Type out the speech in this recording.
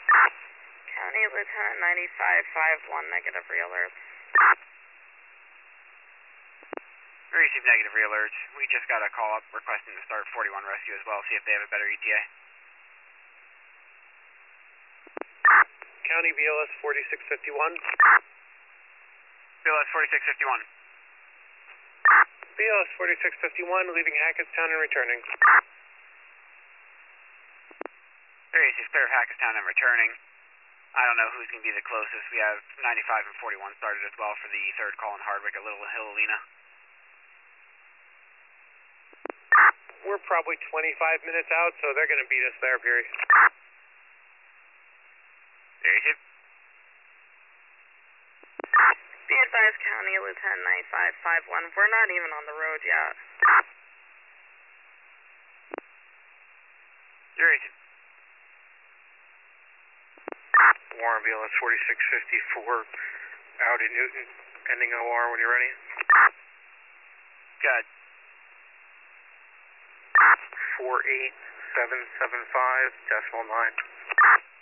County Lieutenant 9551, negative re-alerts. We received negative re-alerts. We just got a call up requesting to start 41 rescue as well, see if they have a better ETA. County BLS 4651. BLS 4651. BLS 4651, leaving Hackettstown and returning. There is clear of Hackettstown and returning. I don't know who's going to be the closest. We have 95 and 41 started as well for the third call in Hardwick at Little Hill Alina. We're probably 25 minutes out, so they're going to beat us there, Peary. There you go. Be advised, County Lieutenant 9551, we're not even on the road yet. There you go. Warren BLS 4654, out in Newton, pending OR when you're ready. Good. 48775.9.